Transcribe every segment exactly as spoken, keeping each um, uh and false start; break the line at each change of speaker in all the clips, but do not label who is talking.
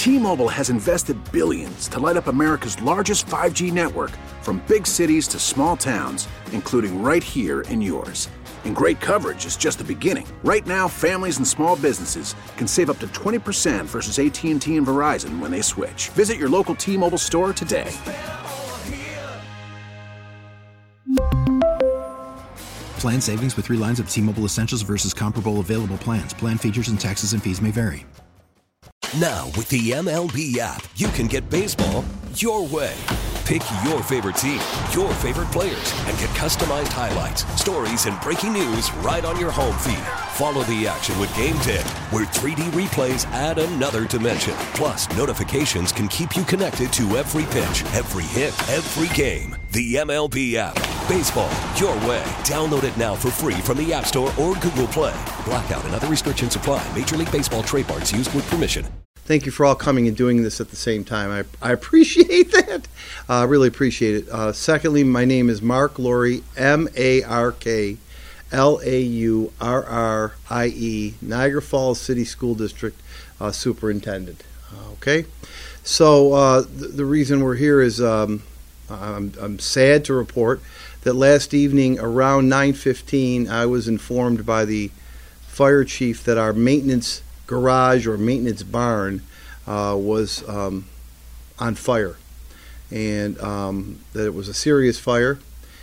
T-Mobile has invested billions to light up America's largest five G network, from big cities to small towns, including right here in yours. And great coverage is just the beginning. Right now, families and small businesses can save up to twenty percent versus A T and T and Verizon when they switch. Visit your local T-Mobile store today.
Plan savings with three lines of T-Mobile Essentials versus comparable available plans. Plan features and taxes and fees may vary.
Now, with the M L B app, you can get baseball your way. Pick your favorite team, your favorite players, and get customized highlights, stories, and breaking news right on your home feed. Follow the action with Game Day, where three D replays add another dimension. Plus, notifications can keep you connected to every pitch, every hit, every game. The M L B app. Baseball your way. Download it now for free from the App Store or Google Play. Blackout and other restrictions apply. Major League Baseball trademarks used with permission.
Thank you for all coming and doing this at the same time. I, I appreciate that. I uh, really appreciate it. Uh, secondly, my name is Mark Laurie, M A R K L A U R R I E, Niagara Falls City School District uh, Superintendent. Uh, okay? So uh, the, the reason we're here is um, I'm, I'm sad to report that last evening around nine fifteen, I was informed by the fire chief that our maintenance garage or maintenance barn uh, was um, on fire, and um, that it was a serious fire.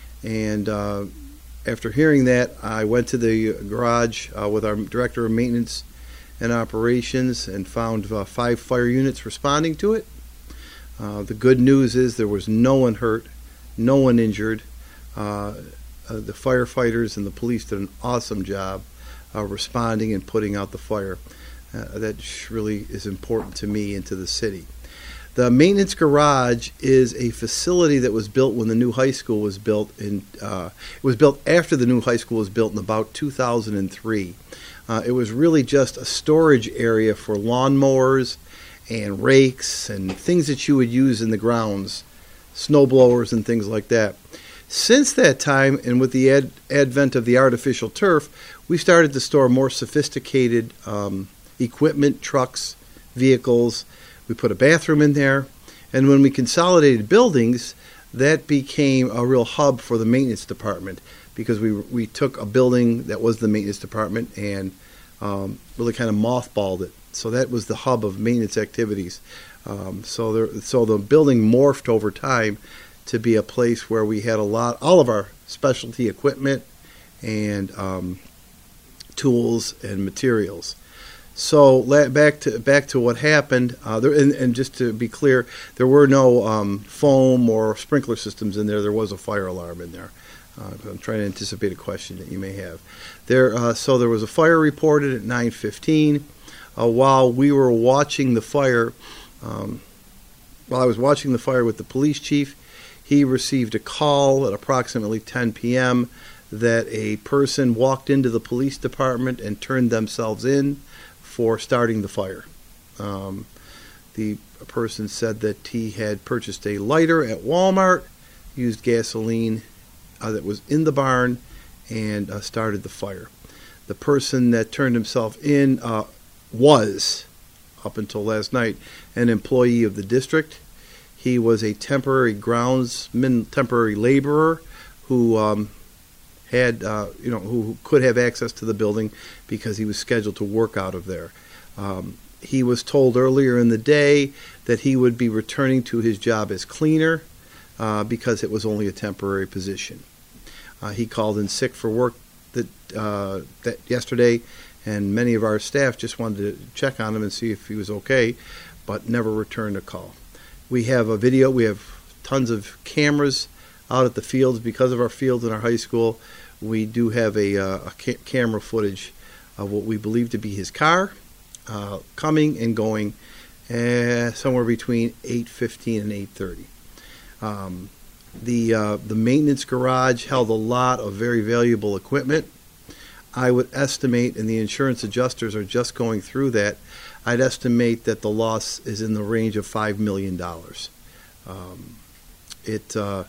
And uh, after hearing that, I went to the garage uh, with our director of maintenance and operations and found uh, five fire units responding to it. Uh, the good news is there was no one hurt, no one injured. Uh, uh, the firefighters and the police did an awesome job uh, responding and putting out the fire. Uh, that really is important to me and to the city. The maintenance garage is a facility that was built when the new high school was built. In uh, it was built after the new high school was built in about two thousand three. Uh, it was really just a storage area for lawnmowers and rakes and things that you would use in the grounds, snow blowers and things like that. Since that time, and with the ad- advent of the artificial turf, we started to store more sophisticated um, equipment, trucks, vehicles. We put a bathroom in there, and when we consolidated buildings, that became a real hub for the maintenance department, because we we took a building that was the maintenance department and um, really kind of mothballed it. So that was the hub of maintenance activities. Um, so there, so the building morphed over time to be a place where we had a lot, all of our specialty equipment and um, tools and materials. So back to back to what happened, uh, there, and, and just to be clear, there were no um, foam or sprinkler systems in there. There was a fire alarm in there. Uh, I'm trying to anticipate a question that you may have. There, uh, so there was a fire reported at nine fifteen. Uh, while we were watching the fire, um, while I was watching the fire with the police chief, he received a call at approximately ten p.m. that a person walked into the police department and turned themselves in for starting the fire. Um, the person said that he had purchased a lighter at Walmart, used gasoline uh, that was in the barn, and uh, started the fire. The person that turned himself in uh, was, up until last night, an employee of the district. He was a temporary groundsman, temporary laborer who um, had, uh, you know, who could have access to the building because he was scheduled to work out of there. Um, he was told earlier in the day that he would be returning to his job as cleaner uh, because it was only a temporary position. Uh, he called in sick for work that uh, that yesterday, and many of our staff just wanted to check on him and see if he was okay, but never returned a call. We have a video. We have tons of cameras out at the fields because of our fields in our high school. We do have a, uh, a ca- camera footage of what we believe to be his car uh, coming and going uh, somewhere between eight fifteen and eight thirty. Um, the uh, the maintenance garage held a lot of very valuable equipment. I would estimate, and the insurance adjusters are just going through that, I'd estimate that the loss is in the range of five million dollars. Um, it uh,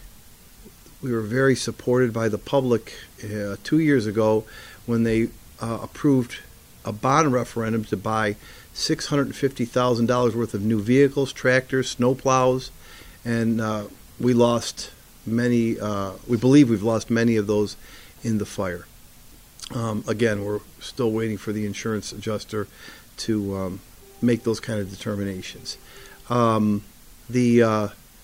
we were very supported by the public uh, two years ago when they uh, approved a bond referendum to buy six hundred fifty thousand dollars worth of new vehicles, tractors, snow plows, and uh, we lost many, uh, we believe we've lost many of those in the fire. Um, again, we're still waiting for the insurance adjuster to um, make those kind of determinations. Um, the uh,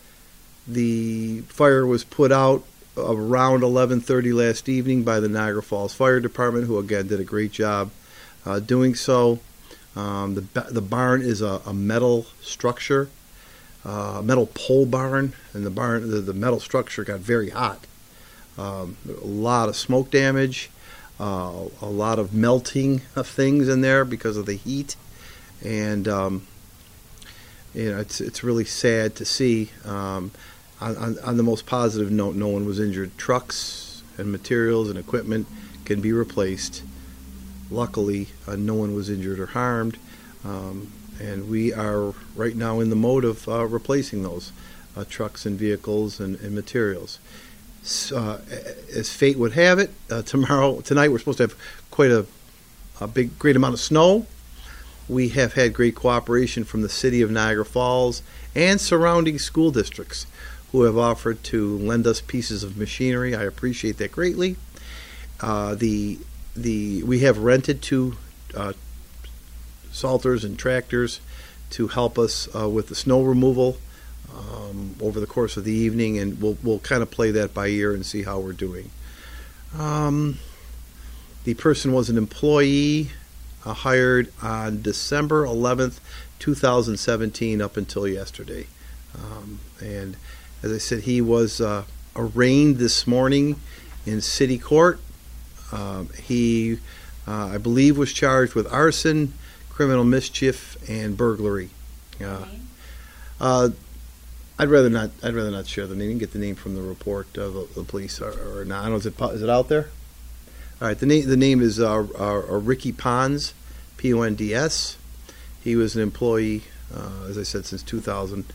the fire was put out around eleven thirty last evening by the Niagara Falls Fire Department, who again did a great job uh, doing so. Um, the the barn is a, a metal structure, uh, a metal pole barn, and the barn the, the metal structure got very hot. Um, a lot of smoke damage, uh, a lot of melting of things in there because of the heat, and um, you know it's it's really sad to see. Um, on, on, on the most positive note, no one was injured. Trucks and materials and equipment can be replaced. Luckily, uh, no one was injured or harmed, um, and we are right now in the mode of uh, replacing those uh, trucks and vehicles and, and materials. So, uh, as fate would have it, uh, tomorrow, tonight, we're supposed to have quite a, a big, great amount of snow. We have had great cooperation from the city of Niagara Falls and surrounding school districts who have offered to lend us pieces of machinery. I appreciate that greatly. Uh, the the we have rented two uh, salters and tractors to help us uh, with the snow removal um, over the course of the evening, and we'll we'll kind of play that by ear and see how we're doing. Um, the person was an employee uh, hired on December eleventh, two thousand seventeen, up until yesterday, um, and as I said, he was uh, arraigned this morning in city court. Um, he, uh, I believe, was charged with arson, criminal mischief, and burglary. Uh, uh, I'd rather not. I'd rather not share the name. You can get the name from the report of the, the police, or, or not. I don't know. Is it is it out there? All right. The name the name is uh, uh, uh, Ricky Ponds, P O N D S. He was an employee, uh, as I said, since two thousand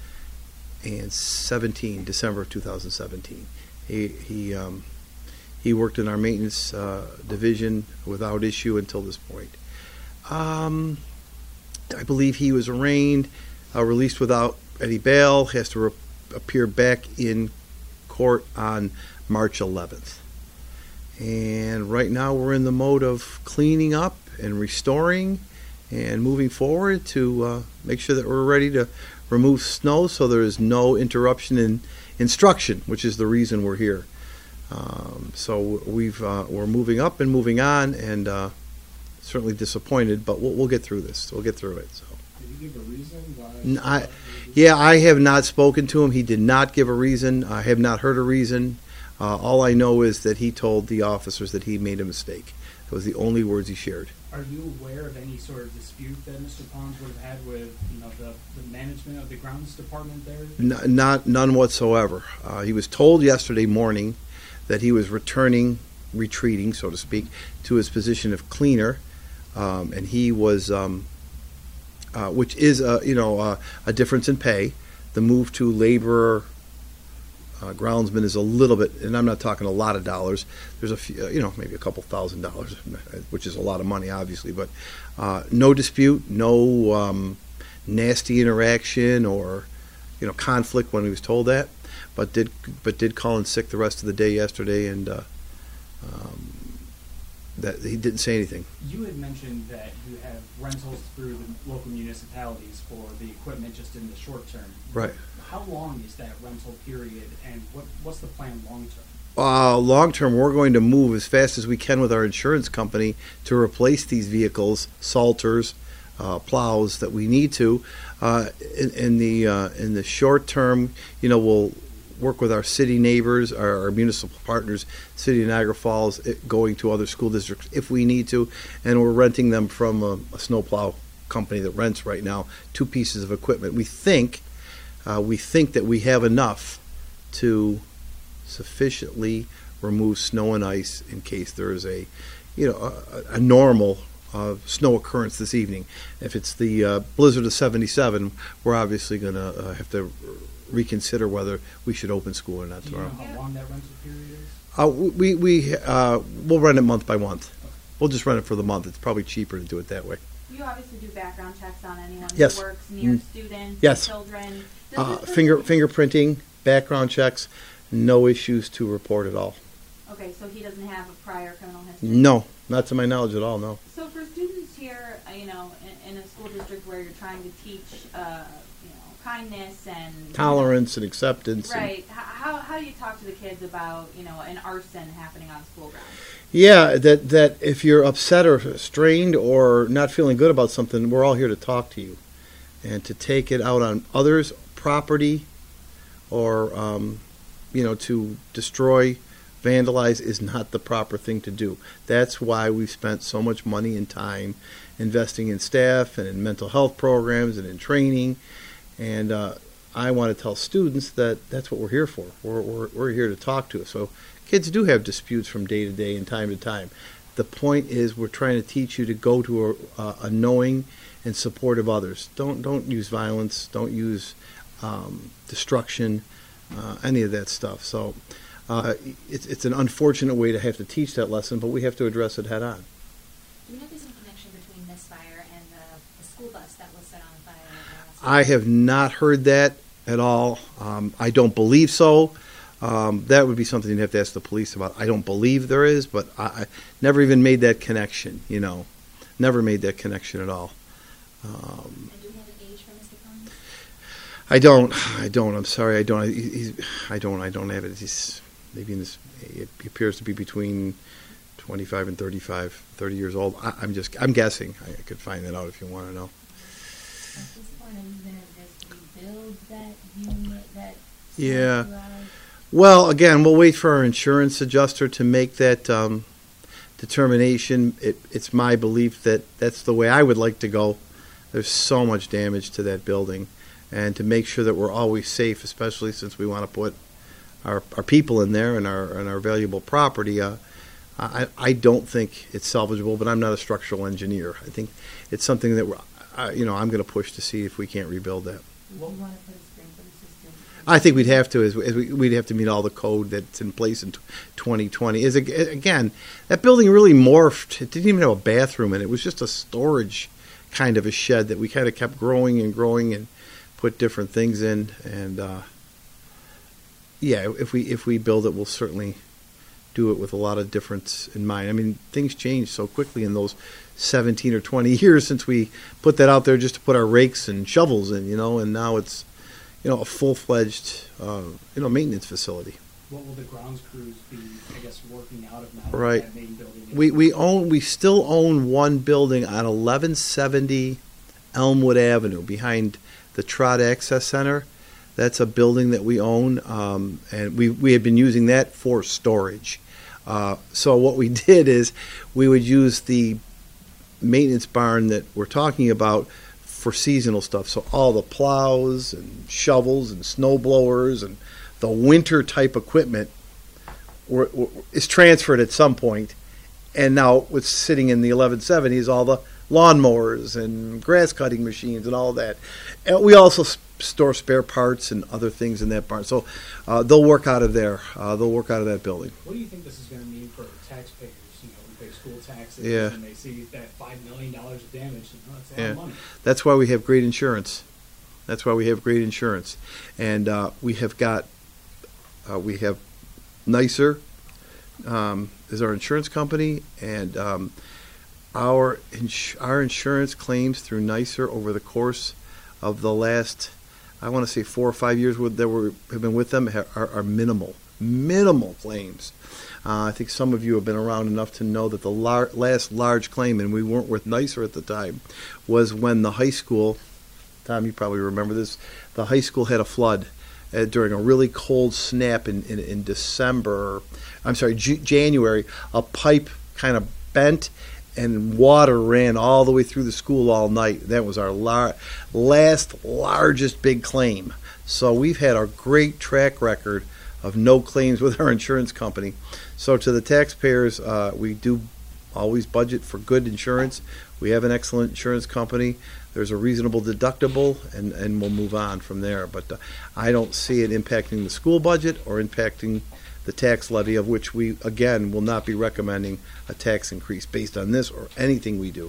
seventeen, December of two thousand seventeen. He he um, he worked in our maintenance uh, division without issue until this point. Um, I believe he was arraigned, uh, released without any bail, has to re- appear back in court on March eleventh. And right now we're in the mode of cleaning up and restoring and moving forward to uh, make sure that we're ready to remove snow so there is no interruption in instruction, which is the reason we're here. Um, so we've uh, we're moving up and moving on, and uh, certainly disappointed, but we'll, we'll get through this. We'll get through it. So.
Did he give a reason why?
I, yeah, I have not spoken to him. He did not give a reason. I have not heard a reason. Uh, all I know is that he told the officers that he made a mistake. That was the only words he shared.
Are you aware of any sort of dispute that Mister Ponds would have had with, you know, the, the management of the grounds department there?
N- not none whatsoever. Uh, he was told yesterday morning that he was returning, retreating, so to speak, to his position of cleaner, um, and he was, um, uh, which is a you know uh, a difference in pay. The move to laborer. Uh, groundsman is a little bit, and I'm not talking a lot of dollars. There's a few, you know, maybe a couple thousand dollars, which is a lot of money, obviously. But uh, no dispute, no um, nasty interaction or, you know, conflict when he was told that. But did but did call in sick the rest of the day yesterday, and uh, um, that he didn't say anything.
You had mentioned that you have rentals through the local municipalities for the equipment just in the short term.
Right.
How long is that rental period, and what, what's the plan long term?
Uh, long term, we're going to move as fast as we can with our insurance company to replace these vehicles, salters, uh, plows that we need to. Uh, in, in the uh, in the short term, you know, we'll work with our city neighbors, our, our municipal partners, City of Niagara Falls, it, going to other school districts if we need to, and we're renting them from a, a snowplow company that rents right now two pieces of equipment. We think. Uh, we think that we have enough to sufficiently remove snow and ice in case there is a, you know, a, a normal uh, snow occurrence this evening. If it's the uh, blizzard of seventy-seven, we're obviously going to uh, have to reconsider whether we should open school or not
Do you
tomorrow.
know how long that rental period is?
Uh, we we uh, we'll run it month by month. We'll just run it for the month. It's probably cheaper to do it that way.
You you obviously do background checks on anyone
Yes.
who works near
Mm.
students,
Yes.
children. Does
Uh,
this
finger
person-
fingerprinting, background checks, no issues to report at all.
Okay, so he doesn't have a prior criminal history?
No, not to my knowledge at all, no.
So for students here, uh, you know, in, in a school district where you're trying to teach, uh, you know, kindness and
Tolerance and acceptance. and-
right? H- how how do you talk to the kids about, you know, an arson happening on school grounds?
Yeah, that, that if you're upset or strained or not feeling good about something, we're all here to talk to you. And to take it out on others' property or, um, you know, to destroy, vandalize is not the proper thing to do. That's why we've spent so much money and time investing in staff and in mental health programs and in training. And uh, I want to tell students that that's what we're here for. We're, we're, we're here to talk to. So kids do have disputes from day to day and time to time. The point is we're trying to teach you to go to a, a, a knowing and supportive others. Don't don't use violence. Don't use um, destruction, uh, any of that stuff. So uh, it's it's an unfortunate way to have to teach that lesson, but we have to address it head on.
Do you know if there's some connection between this fire and the, the school bus that was set on fire last
I have not heard that at all. Um, I don't believe so. Um, that would be something you'd have to ask the police about. I don't believe there is, but I, I never even made that connection. You know, never made that connection at all. Um,
And do we have an age for Mister Pons?
I don't. I don't. I'm sorry. I don't. I, he's, I don't. I don't have it. He's maybe in this. It appears to be between twenty-five and thirty-five, thirty years old. I, I'm just. I'm guessing. I, I could find that out if you want to know.
At this point, are you going to just rebuild that unit, that
Yeah.
garage?
Well, again, we'll wait for our insurance adjuster to make that um, determination. It, it's my belief that that's the way I would like to go. There's so much damage to that building, and to make sure that we're always safe, especially since we want to put our, our people in there and our and our valuable property. Uh, I, I don't think it's salvageable, but I'm not a structural engineer. I think it's something that we're, uh, you know, I'm going to push to see if we can't rebuild that.
Would you want to put a sprinkler system?
I think we'd have to, as, as we, we'd have to meet all the code that's in place in twenty twenty. Is again, that building really morphed. It didn't even have a bathroom in it. It was just a storage kind of a shed that we kind of kept growing and growing and put different things in. And uh, yeah, if we if we build it, we'll certainly do it with a lot of difference in mind. I mean, things changed so quickly in those seventeen or twenty years since we put that out there just to put our rakes and shovels in, you know, and now it's, you know, a full-fledged, uh, you know, maintenance facility.
What will the grounds crews be, I guess, working out of now?
Right.
That main building is-
We we own we still own one building on eleven seventy Elmwood Avenue behind the Trot Access Center. That's a building that we own, um, and we we had been using that for storage. Uh, so what we did is we would use the maintenance barn that we're talking about for seasonal stuff. So all the plows and shovels and snow blowers and the winter type equipment were, were, is transferred at some point. And now what's sitting in the eleven seventy is all the lawnmowers and grass cutting machines and all that. And we also s- store spare parts and other things in that barn. So uh, they'll work out of there. Uh, they'll work out of that building.
What do you think this is going to mean for taxpayers? You know, we pay school taxes,
Yeah.
and they see that five million dollars of damage. And, oh, that's a lot
Yeah.
of money.
That's why we have great insurance. That's why we have great insurance. And uh, we have got, uh, we have Nicer um, is our insurance company, and um, our ins- our insurance claims through Nicer over the course of the last, I want to say four or five years with, that we have been with them ha- are, are minimal, minimal claims. Uh, I think some of you have been around enough to know that the lar- last large claim, and we weren't with Nicer at the time, was when the high school, Tom, you probably remember this, the high school had a flood uh, during a really cold snap in, in, in December, I'm sorry, J- January. A pipe kind of bent and water ran all the way through the school all night. That was our lar- last largest big claim. So we've had a great track record of no claims with our insurance company. So to the taxpayers, uh, we do always budget for good insurance. We have an excellent insurance company. There's a reasonable deductible, and, and we'll move on from there. But uh, I don't see it impacting the school budget or impacting the tax levy, of which we, again, will not be recommending a tax increase based on this or anything we do.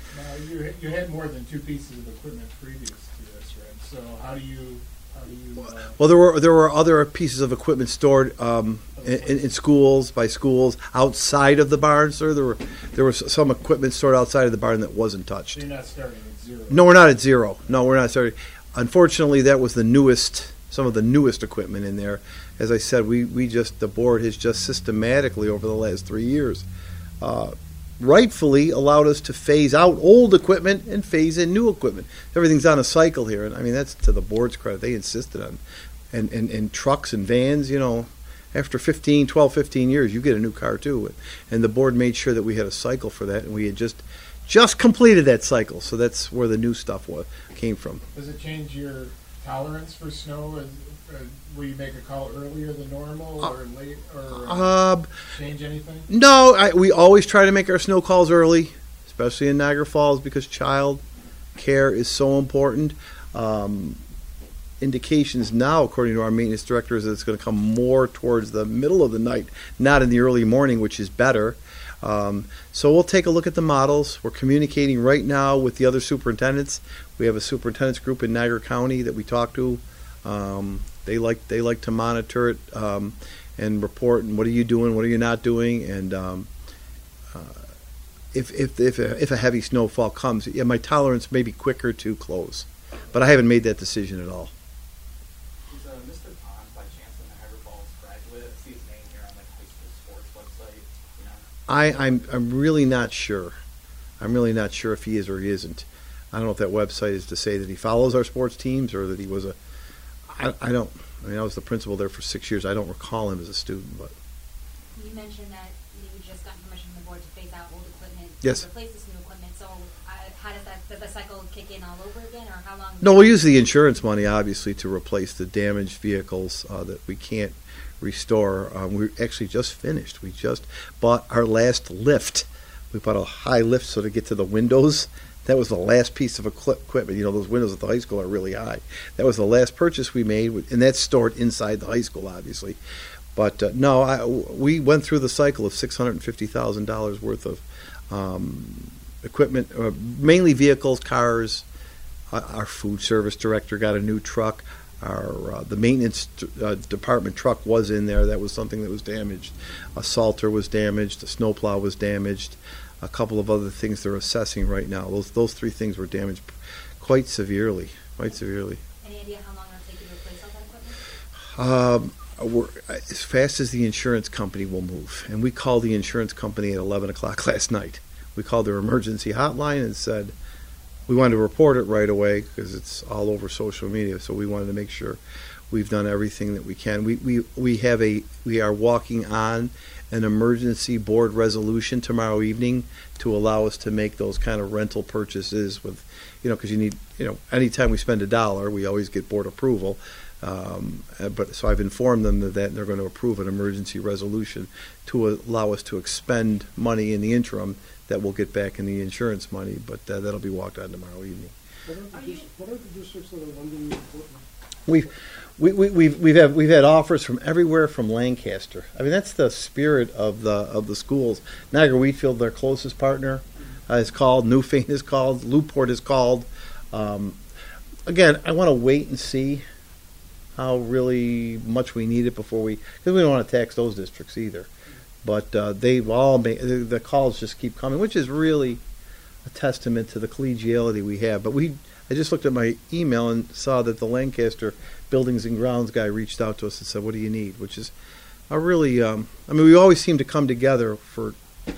Now, you you had more than two pieces of equipment previous to this, right? So how do you how do you? Uh,
Well, there were there were other pieces of equipment stored um, in, in schools, by schools, outside of the barn, sir. There were there was some equipment stored outside of the barn that wasn't touched.
so you're not starting at zero.
No, we're not at zero. No, we're not starting. Unfortunately, that was the newest, some of the newest equipment in there. As I said, we, we just, the board has just systematically over the last three years uh, rightfully allowed us to phase out old equipment and phase in new equipment. Everything's on a cycle here, and I mean, that's to the board's credit. They insisted on, and, and, and trucks and vans, you know, after fifteen, twelve, fifteen years, you get a new car too. And the board made sure that we had a cycle for that, and we had just just completed that cycle. So that's where the new stuff was, came from.
Does it change your tolerance for snow? Is, uh, will you make a call earlier than normal or late, or uh,
Uh,
change anything?
no, I, we always try to make our snow calls early, especially in Niagara Falls, because child care is so important. Um, indications now, according to our maintenance director, is that it's going to come more towards the middle of the night, not in the early morning, which is better. Um, so we'll take a look at the models. We're communicating right now with the other superintendents. We have a superintendents group in Niagara County that we talk to. Um, they like they like to monitor it um, and report. And what are you doing? What are you not doing? And um, uh, if if if a, if a heavy snowfall comes, yeah, my tolerance may be quicker to close, but I haven't made that decision at all.
Is uh, Mister Pond by chance a Niagara Falls graduate? I see his name here on like high school sports website. You know.
I, I'm I'm really not sure. I'm really not sure if he is or he isn't. I don't know if that website is to say that he follows our sports teams or that he was a. I, I don't. I mean, I was the principal there for six years. I don't recall him as a student, but.
You mentioned that you just got permission from the board to phase out old equipment
Yes.
to replace this new equipment. So uh, how does that, does the cycle kick in all over again, or how long?
No, we'll use the insurance money, obviously, to replace the damaged vehicles uh, that we can't restore. Um, we actually just finished. We just bought our last lift. We bought a high lift so to get to the windows. That was the last piece of equi- equipment. You know, those windows at the high school are really high. That was the last purchase we made, and that's stored inside the high school, obviously. But uh, no, I, we went through the cycle of six hundred fifty thousand dollars worth of um, equipment, uh, mainly vehicles, cars. Uh, our food service director got a new truck. Our uh, the maintenance uh, department truck was in there. That was something that was damaged. A salter was damaged. A snowplow was damaged. A couple of other things they're assessing right now. Those those three things were damaged quite severely. Quite severely.
Any idea how long it'll take you to replace all that equipment?
Um, we're, as fast as the insurance company will move, and we called the insurance company at eleven o'clock last night. We called their emergency hotline and said we wanted to report it right away because it's all over social media. So we wanted to make sure we've done everything that we can. We we we have a we are walking on an emergency board resolution tomorrow evening to allow us to make those kind of rental purchases with, you know, because you need, you know, anytime we spend a dollar, we always get board approval. Um, uh, but so I've informed them of that, and they're going to approve an emergency resolution to allow us to expend money in the interim that we'll get back in the insurance money, but uh, that'll be walked on tomorrow evening.
What are the, dis- what are the districts that are lending you equipment?
We've we, we, we've we've had we've had offers from everywhere from Lancaster. I mean, that's the spirit of the of the schools. Niagara Wheatfield, their closest partner, uh, is called. Newfane is called. Newport is called. Um, again, I want to wait and see how really much we need it before we, because we don't want to tax those districts either. But uh, they've all made, the, the calls just keep coming, which is really a testament to the collegiality we have. But we, I just looked at my email and saw that the Lancaster Buildings and Grounds guy reached out to us and said, "What do you need?" Which is a really, um, I mean, we always seem to come together for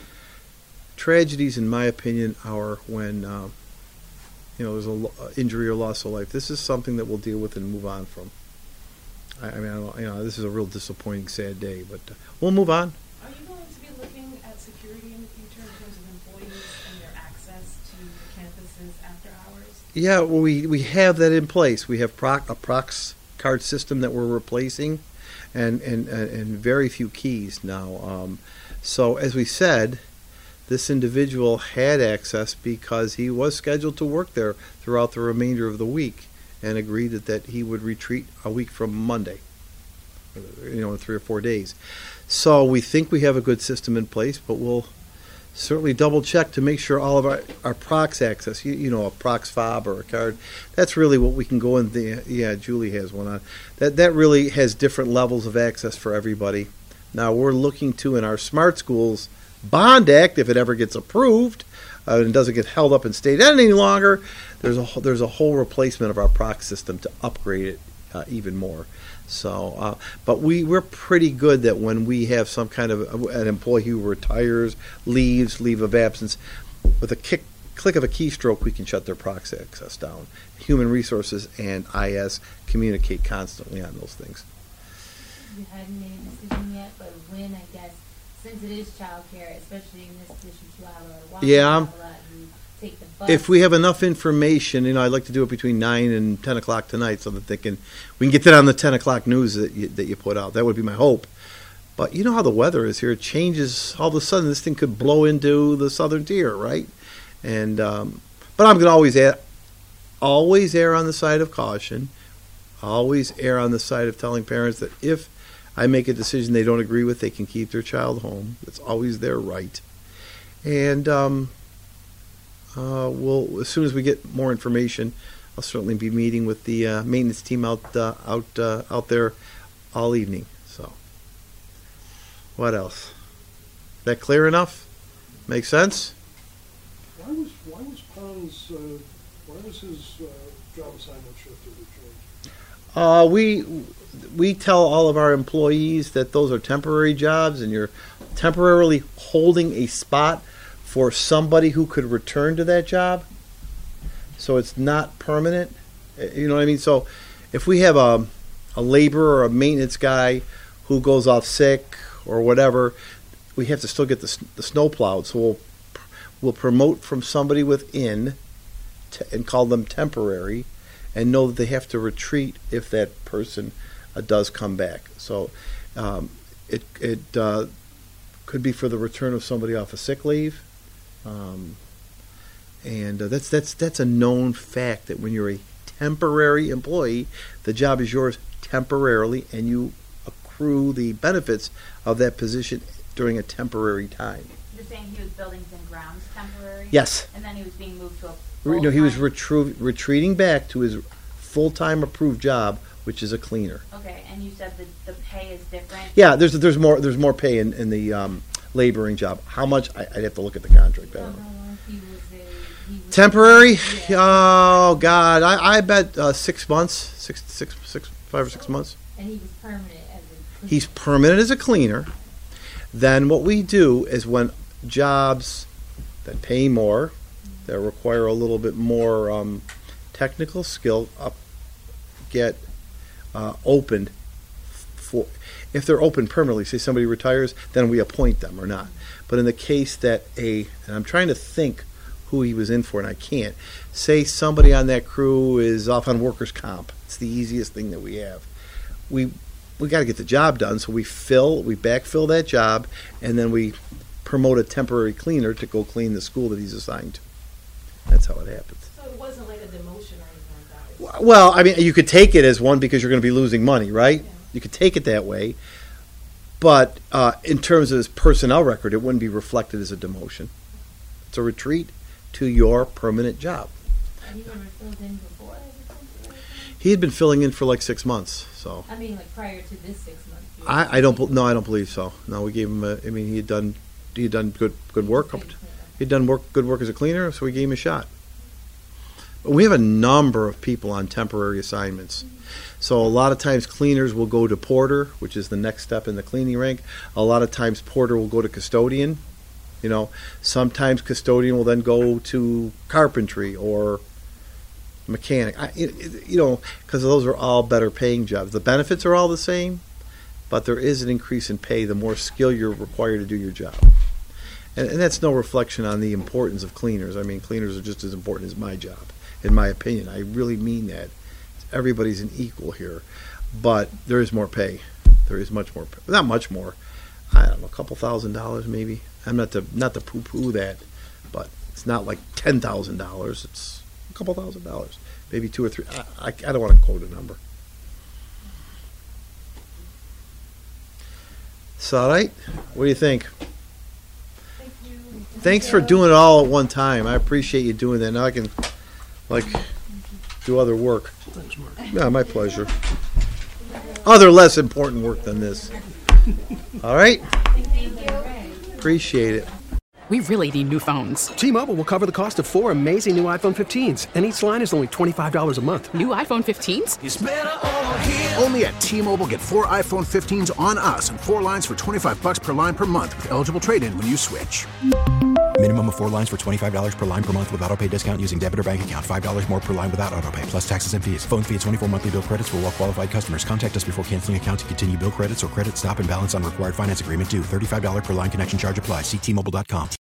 tragedies. In my opinion, are when uh, you know there's a lo- injury or loss of life. This is something that we'll deal with and move on from. I, I mean, I don't, you know, this is a real disappointing, sad day, but uh, we'll move on.
Are you going to be looking at security in the future in terms of employees and their access to the campuses after hours?
Yeah, well, we, we have that in place. We have proc, a prox card system that we're replacing, and, and, and very few keys now. Um, so as we said, this individual had access because he was scheduled to work there throughout the remainder of the week and agreed that, that he would retreat a week from Monday, you know, in three or four days. So we think we have a good system in place, but we'll certainly double check to make sure all of our, our prox access, you, you know, a prox fob or a card, that's really what we can go in the, yeah, Julie has one on. That, that really has different levels of access for everybody. Now, we're looking to, in our Smart Schools Bond Act, if it ever gets approved, uh, and doesn't get held up in state any longer, there's a, wh- there's a whole replacement of our prox system to upgrade it uh, even more. So, uh, but we, we're pretty good that when we have some kind of an employee who retires, leaves, leave of absence, with a kick, click of a keystroke, we can shut their prox access down. Human Resources and I S communicate constantly on those things.
You hadn't made a decision yet, but when, I guess, since it is childcare, especially in this district, you have a lot,
yeah, I'm,
a lot, you take the bus.
If we have enough information, you know, I'd like to do it between nine and ten o'clock tonight, so that they can, we can get that on the ten o'clock news that you, that you put out. That would be my hope. But you know how the weather is here; it changes all of a sudden. This thing could blow into the southern tier, right? And um, but I'm going to always add, always err on the side of caution. Always err on the side of telling parents that if I make a decision they don't agree with, they can keep their child home. It's always their right. And um, uh, we'll, as soon as we get more information, I'll certainly be meeting with the uh, maintenance team out uh, out uh, out there all evening. So, what else? That clear enough? Make sense?
Why was why was Pon's uh, why was his uh, job assignment shifted or changed?
Uh, we we tell all of our employees that those are temporary jobs, and you're temporarily holding a spot for somebody who could return to that job. So it's not permanent. You know what I mean? So if we have a a laborer or a maintenance guy who goes off sick or whatever, we have to still get the the snow plowed. So we'll we'll promote from somebody within to, and call them temporary, and know that they have to retreat if that person uh, does come back. So um, it it uh, could be for the return of somebody off a sick leave, um, and uh, that's that's that's a known fact that when you're a temporary employee, the job is yours temporarily, and you accrue the benefits of that position during a temporary time.
You're saying he was buildings and grounds temporary?
Yes.
And then he was being moved to a
Re- No, he was
full-time-
retru- retreating back to his full-time approved job, which is a cleaner.
Okay, and you said that the pay is different?
Yeah, there's there's more there's more pay in, in the um, laboring job. How much? I, I'd have to look at the contract. I don't know. Temporary? Oh God, I, I bet uh, six months, six six six five or six months.
And he was permanent as a
He's permanent as a cleaner. Then what we do is when jobs that pay more, that require a little bit more um, technical skill, up, get uh, opened for. If they're open permanently, say somebody retires, then we appoint them or not. But in the case that a, and I'm trying to think who he was in for, and I can't, say somebody on that crew is off on workers' comp. It's the easiest thing that we have. We we got to get the job done, so we fill, we backfill that job, and then we promote a temporary cleaner to go clean the school that he's assigned to. That's how it happens.
So it wasn't like a demotion or anything like that?
Well, I mean, you could take it as one because you're going to be losing money, right? Yeah. You could take it that way. But uh, in terms of his personnel record, it wouldn't be reflected as a demotion. It's a retreat to your permanent job.
Had he ever filled in before?
He had been filling in for like six months. So
I mean, like prior to this six months.
I, I don't. No, I don't believe so. No, we gave him. A, I mean, he had done. He had done good good work. He'd done work good work as a cleaner, so we gave him a shot. But we have a number of people on temporary assignments. So a lot of times cleaners will go to porter, which is the next step in the cleaning rank. A lot of times porter will go to custodian. You know, sometimes custodian will then go to carpentry or mechanic. I, it, you know, because those are all better paying jobs. The benefits are all the same, but there is an increase in pay the more skill you're required to do your job. And, and that's no reflection on the importance of cleaners. I mean, cleaners are just as important as my job, in my opinion. I really mean that. Everybody's an equal here, but there is more pay. There is much more pay. Not much more. I don't know, a couple thousand dollars maybe. I'm not to not to poo-poo that, but it's not like ten thousand dollars. It's a couple thousand dollars, maybe two or three. I, I, I don't want to quote a number. It's all right. What do you think?
Thank you.
Thanks for doing it all at one time. I appreciate you doing that. Now I can, like, do other work.
Thanks, Mark.
Yeah, my pleasure. Other less important work than this. All right? Appreciate it.
We really need new phones.
T-Mobile will cover the cost of four amazing new iPhone fifteens, and each line is only twenty-five dollars a month.
New iPhone fifteens?
It's better over here. Only at T-Mobile, get four iPhone fifteens on us and four lines for twenty-five bucks per line per month with eligible trade-in when you switch.
Minimum of four lines for twenty-five dollars per line per month with autopay discount using debit or bank account. five dollars more per line without autopay, plus taxes and fees. Phone fee at twenty-four monthly bill credits for well-qualified customers. Contact us before canceling account to continue bill credits or credit stop and balance on required finance agreement due. thirty-five dollars per line connection charge applies. See T Mobile dot com.